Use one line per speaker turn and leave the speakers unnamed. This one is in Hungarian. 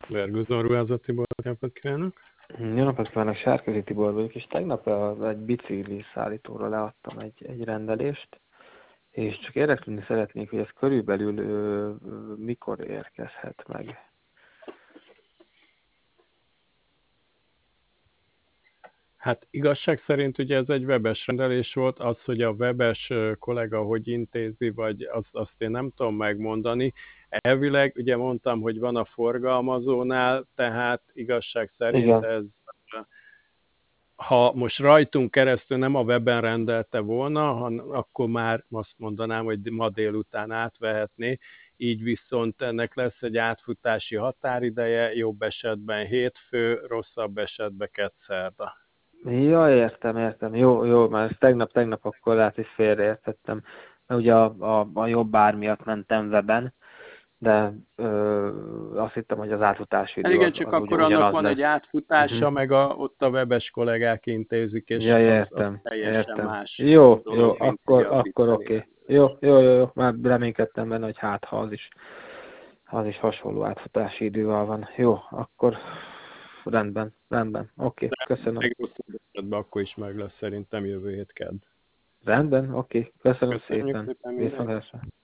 Vergőzön ruházat Tibor, napot kívánok!
Jó napot kívánok, Sárközi Tibor vagyok, és tegnap egy bicikli szállítóra leadtam egy rendelést, és csak érdeklődni szeretnék, hogy ez körülbelül mikor érkezhet meg.
Hát igazság szerint ugye ez egy webes rendelés volt, az, hogy a webes kollega hogy intézi, vagy azt én nem tudom megmondani. Elvileg ugye mondtam, hogy van a forgalmazónál, tehát igazság szerint
Igen.
ez, ha most rajtunk keresztül nem a weben rendelte volna, akkor már azt mondanám, hogy ma délután átvehetné, így viszont ennek lesz egy átfutási határideje, jobb esetben hétfő, rosszabb esetben kedszerda.
Ja, értem. Jó, már ezt tegnap akkor lehet, hogy félreértettem. Mert ugye a jobb ár miatt mentem weben, de azt hittem, hogy az átfutási
Hát
idő
igen,
az,
csak
az
akkor annak
ugyanaz
van egy
lesz.
átfutása, meg ott a webes kollégák intézik, és
Ja,
az teljesen
értem.
más
Jó,
dolog, mint ugye a
akkor
vicceli
oké.
rendelés.
Jó. Már reménykedtem benne, hogy hát ha az is hasonló átfutási idővel van. Jó, akkor rendben. Oké, köszönöm.
Meg rosszabb esetben akkor is meg lesz szerintem jövő hét kedd.
Rendben, oké, köszönöm
Köszönjük
szépen.
szépen mindenkit!
Viszontlátásra.